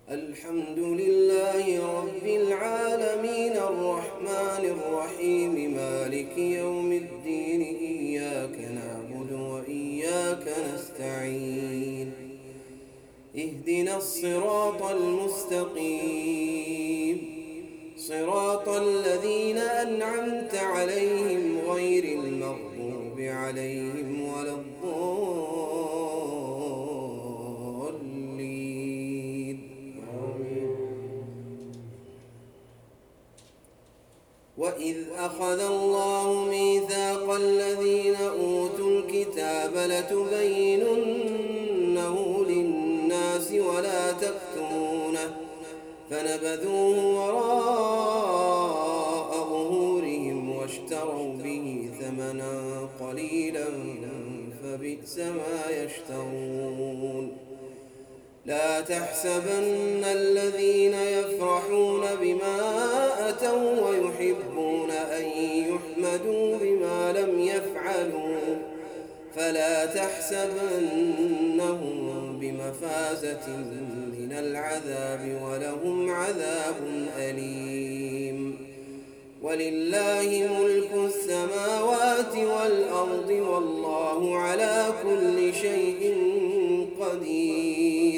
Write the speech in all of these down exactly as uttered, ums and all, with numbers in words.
الحمد لله رب العالمين الرحمن الرحيم مالك يوم الدين إياك نعبد وإياك نستعين اهدنا الصراط المستقيم صراط الذين أنعمت عليهم غير المغضوب عليهم ولا الضالين وإذ أخذ الله ميثاق الذين أوتوا الكتاب لتبيننه للناس ولا تكتمونه فنبذوه وراء ظهورهم واشتروا به ثمنا قليلا فبئس ما يشترون لا تحسبن الذين يفرحون بما أتوا ويحبون أن يحمدوا بما لم يفعلوا فلا تحسبنهم بمفازة من العذاب ولهم عذاب أليم ولله ملك السماوات والأرض والله على كل شيء قدير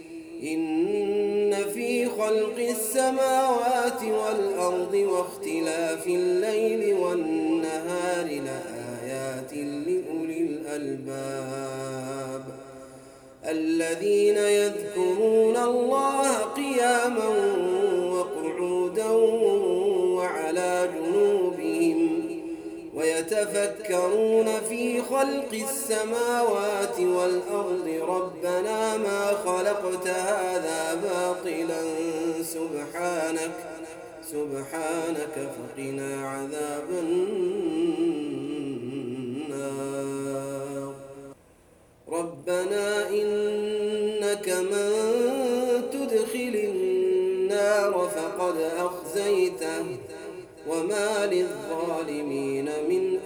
إن في خلق السماوات والأرض واختلاف الليل والنهار لآيات لأولي الألباب الذين يذكرون الله قياما وقعودا وعلى جنوبهم ويتفكرون في خلق السماوات والأرض ربنا ما خلقت هذا باطلا سبحانك سبحانك فقنا عذاب النار ربنا إنك من تدخل النار فقد أخزيته وما للظالمين من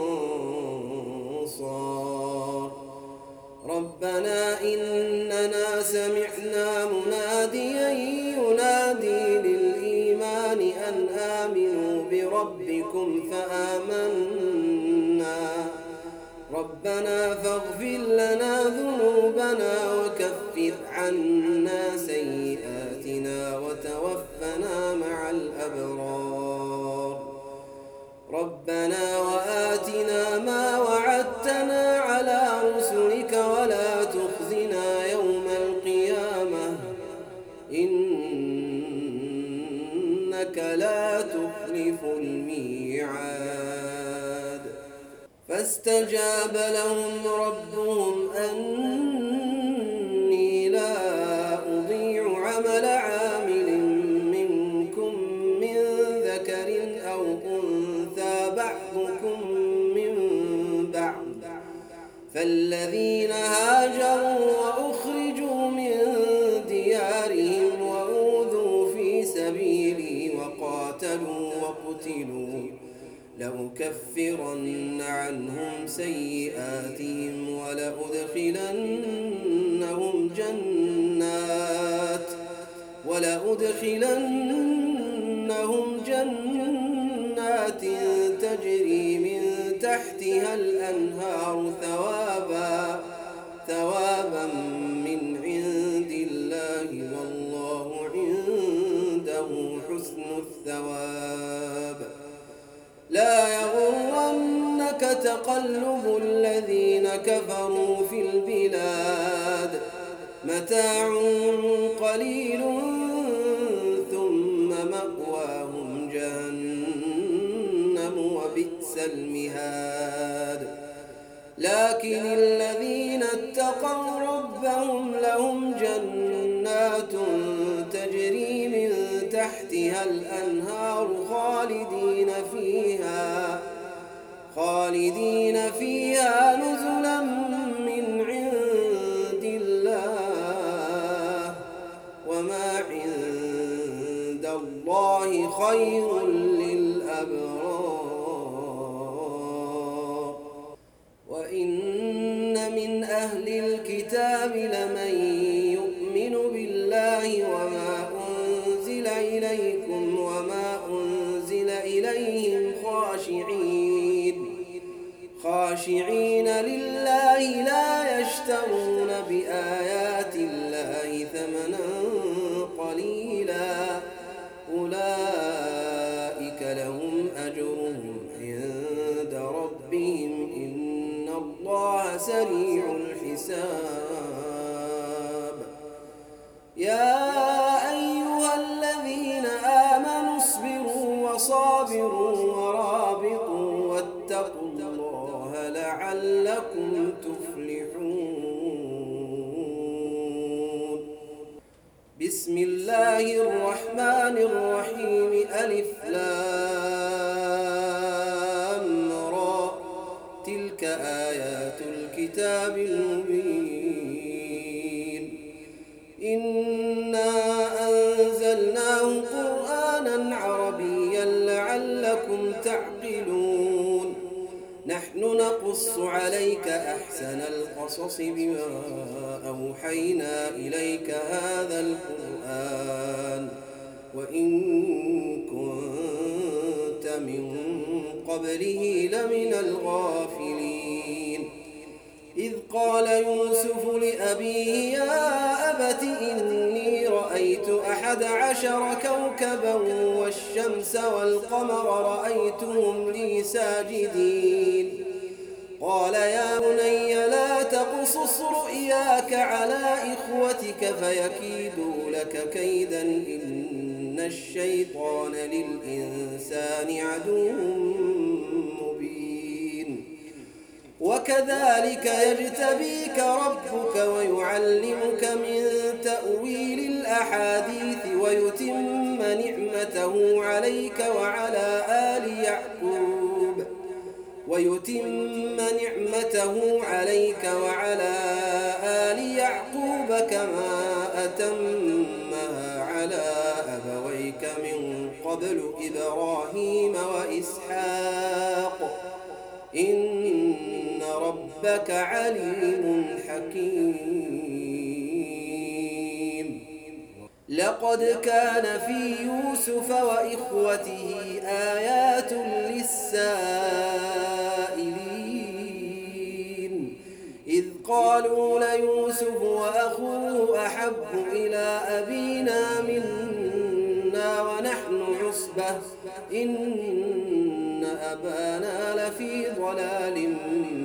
أنصار ربنا إننا سمعنا مناديا ينادي للإيمان أن آمنوا بربكم فآمنا ربنا فاغفر لنا ذنوبنا وكفر عنا سيئاتنا وتوفنا مع الأبرار ربنا وآتنا ما وعدتنا على رسلك ولا تخزنا يوم القيامة إنك لا تخلف الميعاد فاستجاب لهم ربهم أني لا أضيع عمل عامل منكم من ذكر أو أنثى بعضكم من بعض فالذين هاجروا وأخرجوا من ديارهم وأوذوا في سبيلي وقاتلوا وقتلوا لأكفرن عنهم سيئاتهم ولأدخلنهم جنات ولأدخلنهم جنات تجري من تحتها الأنهار ثوابا ثوابا من عند الله والله عنده حسن الثواب لا يغرنك تقلب الذين كفروا في البلاد متاع قليل ثم مأواهم جهنم وبئس المهاد لكن الذين اتقوا ربهم لهم جنات تجري من تحتها الأنهار خالدين فيها خالدين فيها نزلا من عند الله وما عند الله خير للأبرار وإن من أهل الكتاب لمن يؤمن بالله وما أنزل إليكم وما أنزل إليهم خاشعين خاشعين لله لا يشترون بآيات الله ثمنا قليلا أولئك لهم أجرهم عند ربهم إن الله سريع الحساب يا أيها الذين آمنوا اصبروا وصابروا ورابطوا واتقوا الله لعلكم تفلحون بسم الله الرحمن الرحيم ألف لام را تلك آيات الكتاب المبين إنا أنزلناه قرآنا عربيا لعلكم تعقلون نحن نقص عليك أحسن القصص بما أوحينا إليك هذا القرآن وإن كنت من قبله لمن الغافلين إذ قال يوسف لأبيه يا أبت إني رأيت أحد عشر كوكبا والشمس والقمر رأيتهم لي ساجدين قال يا بني لا تقصص رؤياك على إخوتك فيكيدوا لك كيدا إن الشيطان للإنسان عدو مبين وكذلك يجتبيك ربك ويعلمك من تأويل الأحاديث ويتم نعمته عليك وعلى آل يعقوب ويتم نعمته عليك وعلى آل يعقوب كما أتمها على أبويك من قبل إبراهيم وإسحاق إن ربك عليم حكيم لقد كان في يوسف وإخوته آيات للسائلين إذ قالوا ليوسف وأخوه أحب إلى أبينا منا ونحن عصبة إن أبانا لفي ضلال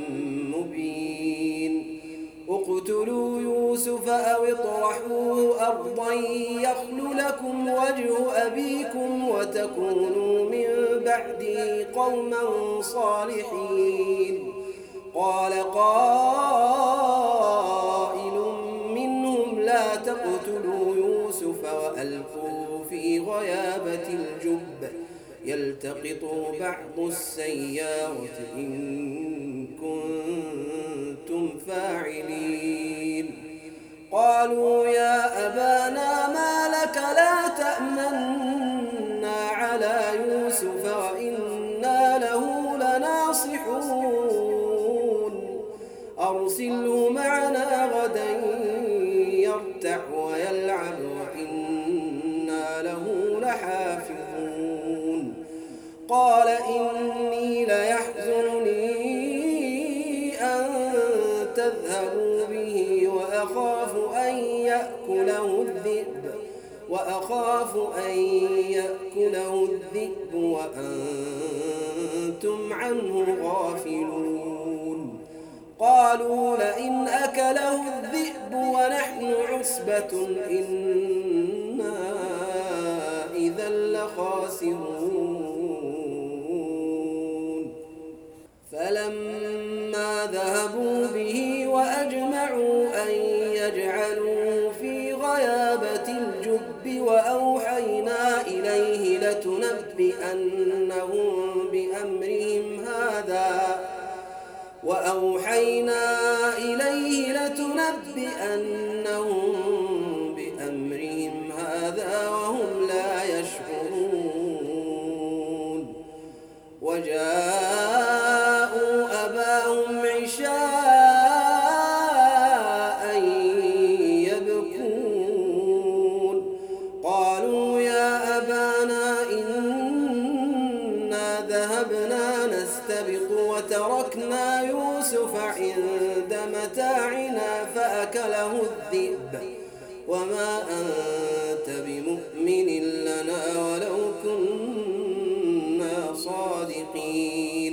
مبين اقتلوا يوسف أو اطرحوه أرضا يخل لكم وجه أبيكم وتكونوا من بعده قوما صالحين قال قائل منهم لا تقتلوا يوسف وألقوه في غيابة الجب يلتقطوا بعض السيارة إن كنتم فاعلين قالوا يا أبانا ما لك لا تأمنا على يوسف وإنا له لناصحون أرسله معنا غدا يرتع ويلعب وإنا له لحافظون قال إني ليحزنني أن تذهبوا به وأخاف أن يأكله الذئب وأخاف أن يأكله الذئب وأنتم عنه غافلون قالوا لئن أكله الذئب ونحن عصبة إنا إذا لخاسرون فلما ذهبوا به وأجمعوا أن يجعلوا في غيابة الجب وأوحينا إليه لتنبئنهم بأمرهم هذا وأوحينا إليه لتنبئنهم بأمرهم هذا وهم لا يشعرون وجاءوا أباهم عشاء يبكون فاستبقوا وتركنا يوسف عند متاعنا فأكله الذئب وما أنت بمؤمن لنا ولو كنا صادقين.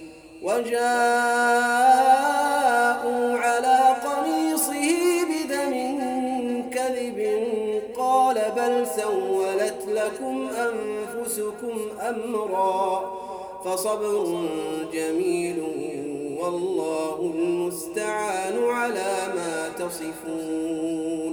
وجاءوا على قميصه بدم كذب قال بل سولت لكم أنفسكم أمرا فصبر جميل والله المستعان على ما تصفون.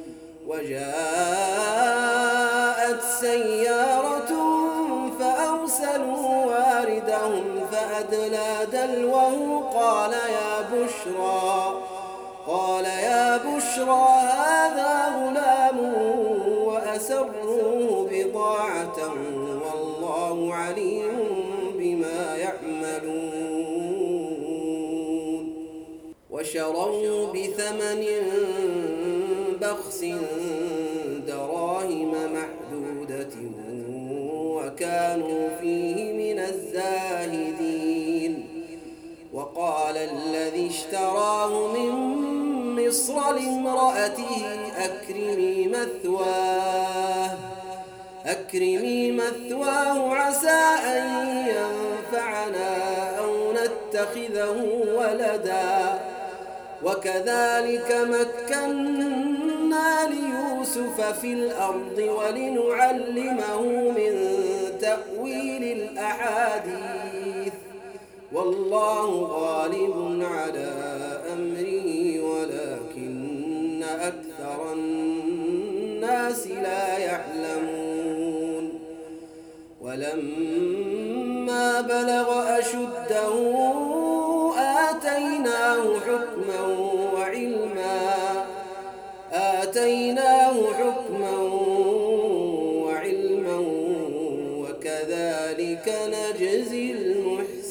وجاءت سيارة فأرسلوا واردهم فأدلى دلوه قال يا بشرى قال يا بشرى هذا غلام وأسروه بضاعة والله عليم بما يعملون. وشروا بثمن بخس دراهم معدودة وكانوا فيه من الزاهدين. وقال الذي اشتراه من مصر لامرأته أكرمي مثواه أكرمي مثواه عسى أن ينفعنا أو نتخذه ولدا وكذلك مكنا ليوسف في الأرض ولنعلمه من تأويل الأحاديث والله غالب على أمره ولكن أكثر الناس لا يعلمون. ولما بلغ أشده آتيناه حكما وعلما آتيناه حكما وعلما وكذلك نجزي المحسنين.